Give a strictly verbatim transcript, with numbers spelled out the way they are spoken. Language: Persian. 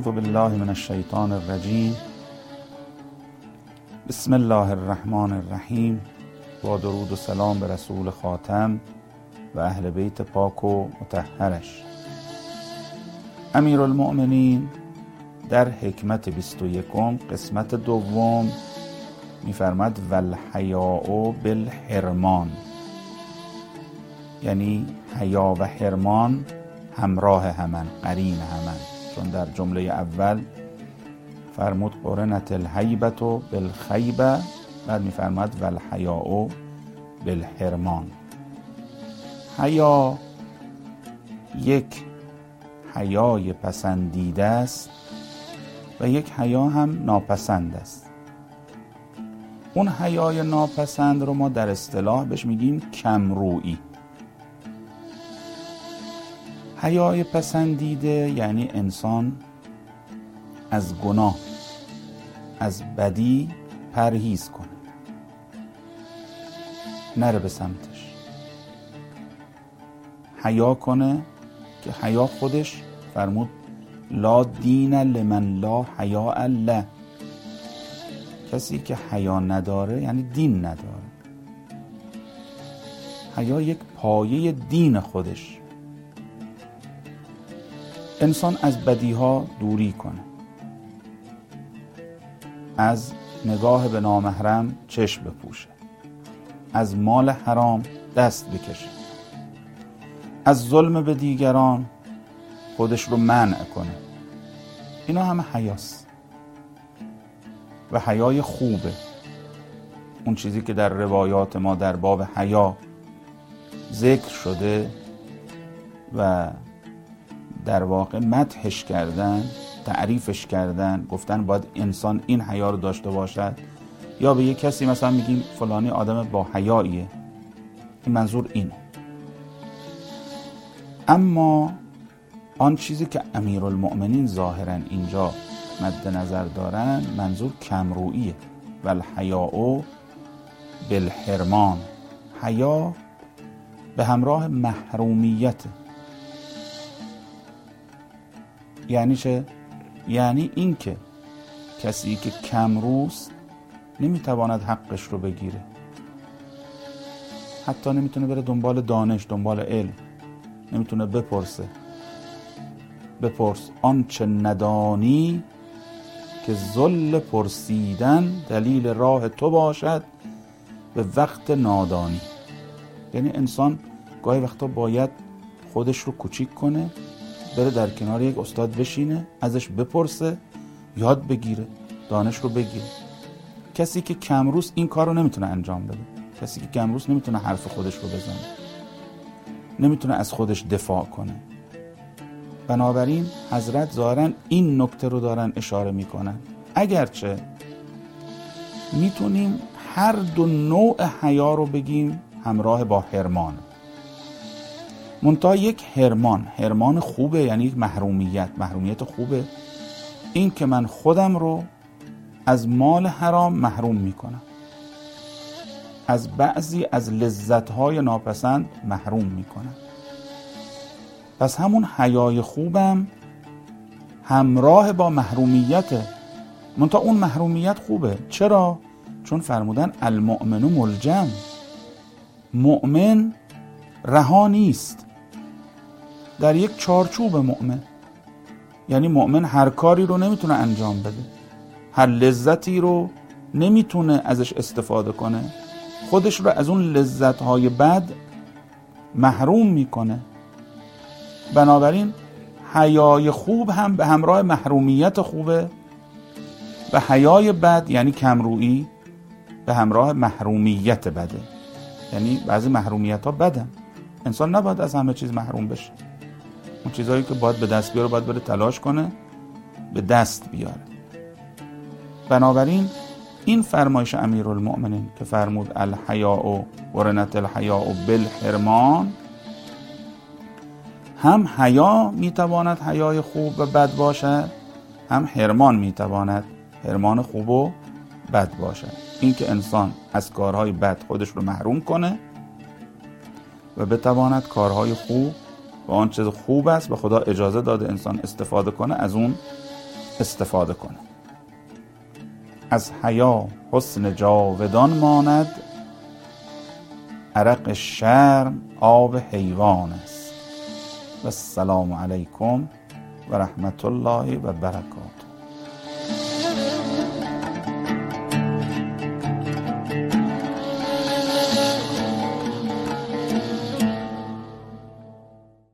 اعوذ بالله من الشیطان الرجیم. بسم الله الرحمن الرحیم. با درود و سلام به رسول خاتم و اهل بیت پاک و مطهرش. امیرالمؤمنین در حکمت بیست و یکم قسمت دوم میفرماد والحیاء بالحرمان، یعنی حیا و حرمان همراه همن، قرین همن، چون در جمله اول فرمود قرنت الهیبت و بالخیبه، بعد میفرماد والحیاء بالحرمان. حیا یک حیای پسندیده است و یک حیا هم ناپسند است. اون حیای ناپسند رو ما در اصطلاح بهش میگیم کمرویی. حیای پسندیده یعنی انسان از گناه، از بدی پرهیز کنه، نره به سمتش، حیا کنه که حیا خودش فرمود لا دین لمن لا حیا له، کسی که حیا نداره یعنی دین نداره. حیا یک پایه دین خودش. انسان از بدیها دوری کنه، از نگاه به نامحرم چشم بپوشه، از مال حرام دست بکشه، از ظلم به دیگران خودش رو منع کنه. اینا همه حیاست و حیای خوبه. اون چیزی که در روایات ما در باب حیا ذکر شده و در واقع مدحش کردن، تعریفش کردن، گفتن باید انسان این حیا رو داشته باشد، یا به یک کسی مثلا میگیم فلانی آدم با حیاییه، این منظور اینه. اما آن چیزی که امیرالمؤمنین ظاهرا اینجا مد نظر دارن منظور کمروییه. والحیاء بالحرمان، حیا به همراه محرومیت. یعنی چه؟ یعنی این که کسی که کمروست نمیتواند حقش رو بگیره، حتی نمیتونه بره دنبال دانش، دنبال علم، نمیتونه بپرسه. بپرس آنچه ندانی که ذل پرسیدن دلیل راه تو باشد به وقت نادانی. یعنی انسان گاهی وقتا باید خودش رو کوچیک کنه، بره در کنار یک استاد بشینه، ازش بپرسه، یاد بگیره، دانش رو بگیره. کسی که کمروست این کار رو نمیتونه انجام بده. کسی که کمروست نمیتونه حرف خودش رو بزنه، نمیتونه از خودش دفاع کنه. بنابراین حضرت ظاهراً این نکته رو دارن اشاره میکنن. اگرچه میتونیم هر دو نوع حیا رو بگیم همراه با حرمان، منتها یک حرمان، حرمان خوبه، یعنی یک محرومیت، محرومیت خوبه. این که من خودم رو از مال حرام محروم میکنم، از بعضی از لذتهای ناپسند محروم میکنم. پس همون حیای خوبم همراه با محرومیته، منتها اون محرومیت خوبه. چرا؟ چون فرمودن المؤمن ملجم، مؤمن رها نیست، در یک چارچوب مؤمن. یعنی مؤمن هر کاری رو نمیتونه انجام بده، هر لذتی رو نمیتونه ازش استفاده کنه، خودش رو از اون لذتهای بد محروم میکنه. بنابراین حیای خوب هم به همراه محرومیت خوبه و حیای بد یعنی کمرویی به همراه محرومیت بده. یعنی بعضی محرومیت ها بدن، انسان نباید از همه چیز محروم بشه. اون چیزهایی که باید به دست بیاره باید بره تلاش کنه به دست بیاره. بنابراین این فرمایش امیرالمؤمنین که فرمود الحیاء قرنت الحیاء بالحرمان، هم حیا میتواند حیای خوب و بد باشد، هم حرمان میتواند حرمان خوب و بد باشد. این که انسان از کارهای بد خودش رو محروم کنه و بتواند کارهای خوب و آن چیز خوب است و خدا اجازه داده انسان استفاده کنه از اون استفاده کنه. از حیا حسن جاودان ماند، عرق شرم آب حیوان است. و السلام علیکم و رحمت الله و برکاته.